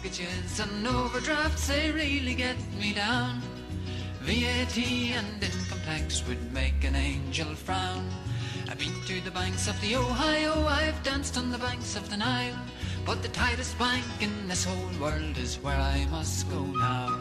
mortgages and overdrafts, they really get me down. VAT and income tax would make an angel frown. I've been to the banks of the Ohio, I've danced on the banks of the Nile, but the tightest bank in this whole world is where I must go now.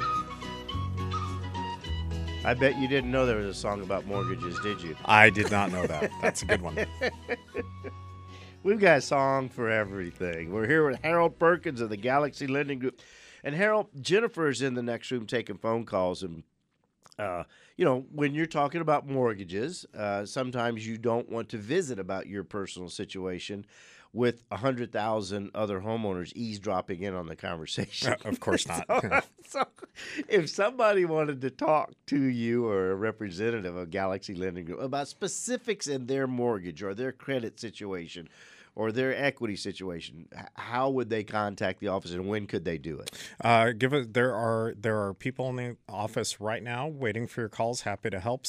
I bet you didn't know there was a song about mortgages, did you? I did not know that. That's a good one. We've got a song for everything. We're here with Harold Perkins of the Galaxy Lending Group. And Harold, Jennifer's in the next room taking phone calls. And, when you're talking about mortgages, sometimes you don't want to visit about your personal situation with 100,000 other homeowners eavesdropping in on the conversation. Of course not. So if somebody wanted to talk to you or a representative of Galaxy Lending Group about specifics in their mortgage or their credit situation or their equity situation, how would they contact the office and when could they do it? There are people in the office right now waiting for your calls. Happy to help.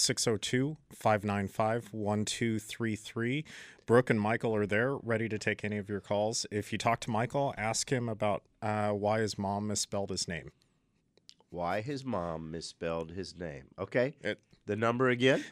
602-595-1233. Brooke and Michael are there, ready to take any of your calls. If you talk to Michael, ask him about why his mom misspelled his name. Why his mom misspelled his name. Okay. The number again?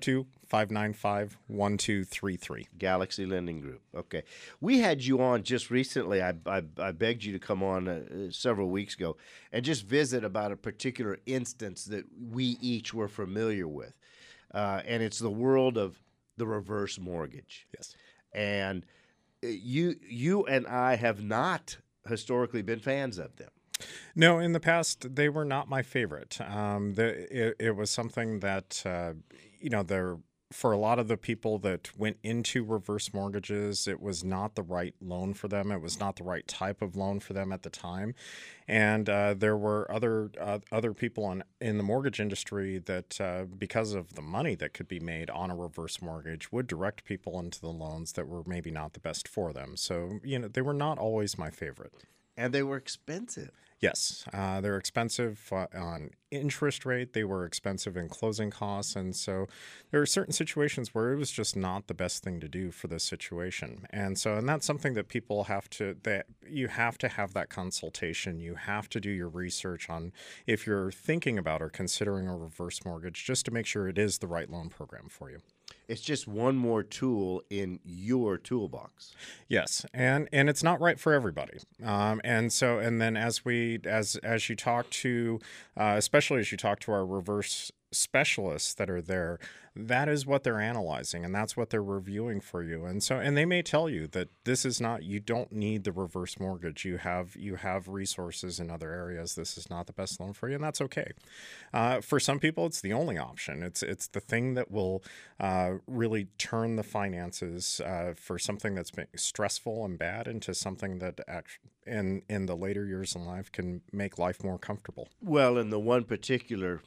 602-595-1233. Galaxy Lending Group. Okay. We had you on just recently. I begged you to come on several weeks ago and just visit about a particular instance that we each were familiar with. And it's the world of the reverse mortgage. Yes. And you and I have not historically been fans of them. No, in the past, they were not my favorite. It was something that, for a lot of the people that went into reverse mortgages, it was not the right loan for them. It was not the right type of loan for them at the time. And there were other people in the mortgage industry that, because of the money that could be made on a reverse mortgage, would direct people into the loans that were maybe not the best for them. So, they were not always my favorite. And they were expensive. Yes, they're expensive on interest rate. They were expensive in closing costs. And so there are certain situations where it was just not the best thing to do for this situation. And that's something that people you have to have that consultation. You have to do your research on if you're thinking about or considering a reverse mortgage, just to make sure it is the right loan program for you. It's just one more tool in your toolbox. Yes, and it's not right for everybody. And then as you talk to, especially as you talk to our reverse specialists that are there, that is what they're analyzing and that's what they're reviewing for you. And they may tell you that this is not, you don't need the reverse mortgage. You have resources in other areas. This is not the best loan for you, and that's okay. For some people, it's the only option. It's the thing that will really turn the finances for something that's been stressful and bad into something that in the later years in life can make life more comfortable. Well, in the one particular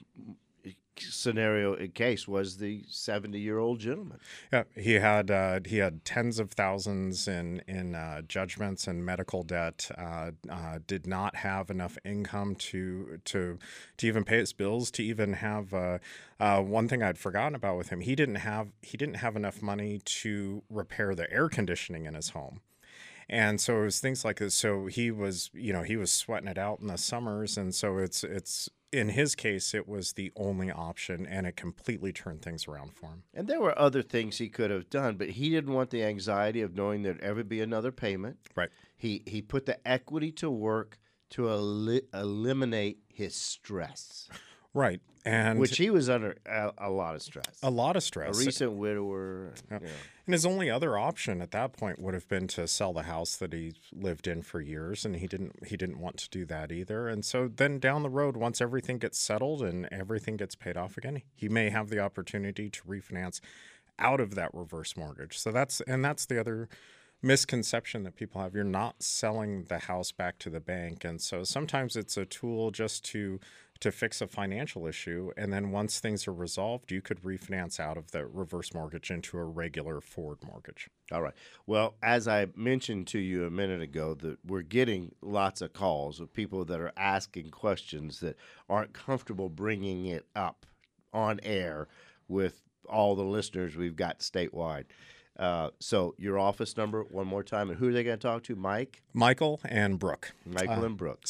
case was the 70-year-old gentleman. Yeah, he had tens of thousands in judgments and medical debt. Did not have enough income to even pay his bills. To even have one thing I'd forgotten about with him, he didn't have enough money to repair the air conditioning in his home. And so it was things like this. So he was sweating it out in the summers, and so it's. In his case, it was the only option, and it completely turned things around for him. And there were other things he could have done, but he didn't want the anxiety of knowing there'd ever be another payment. Right. He put the equity to work to eliminate his stress. Right. Which he was under a lot of stress. A lot of stress. A recent widower. Yeah. And his only other option at that point would have been to sell the house that he lived in for years, and he didn't want to do that either. And so then down the road, once everything gets settled and everything gets paid off again, he may have the opportunity to refinance out of that reverse mortgage. So that's the other misconception that people have. You're not selling the house back to the bank. And so sometimes it's a tool just to fix a financial issue. And then once things are resolved, you could refinance out of the reverse mortgage into a regular forward mortgage. All right. Well, as I mentioned to you a minute ago, that we're getting lots of calls of people that are asking questions that aren't comfortable bringing it up on air with all the listeners we've got statewide. So your office number one more time, and who are they going to talk to? Michael and Brooke. Michael and Brooke.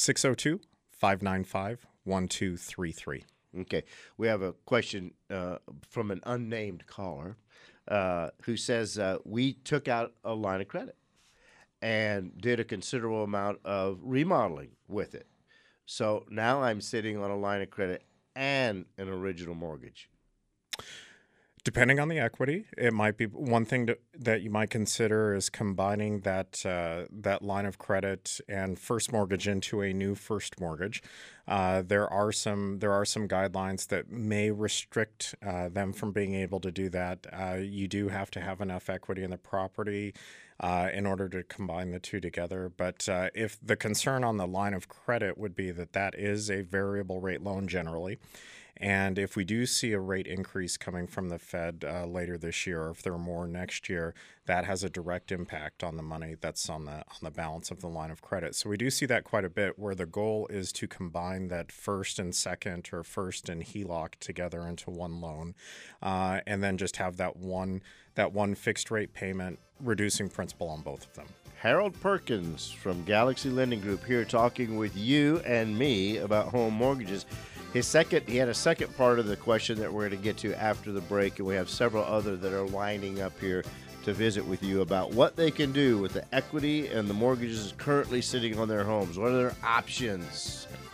602-595-1233. Okay. We have a question from an unnamed caller who says, we took out a line of credit and did a considerable amount of remodeling with it. So now I'm sitting on a line of credit and an original mortgage. Depending on the equity, it might be one thing that you might consider is combining that line of credit and first mortgage into a new first mortgage. There are some guidelines that may restrict them from being able to do that. You do have to have enough equity in the property in order to combine the two together. But if the concern on the line of credit would be that is a variable rate loan generally. And if we do see a rate increase coming from the Fed later this year, or if there are more next year, that has a direct impact on the money that's on the balance of the line of credit. So we do see that quite a bit, where the goal is to combine that first and second or first and HELOC together into one loan, and then just have that one fixed rate payment, reducing principal on both of them. Harold Perkins from Galaxy Lending Group here talking with you and me about home mortgages. He had a second part of the question that we're going to get to after the break, and we have several other that are lining up here to visit with you about what they can do with the equity and the mortgages currently sitting on their homes. What are their options?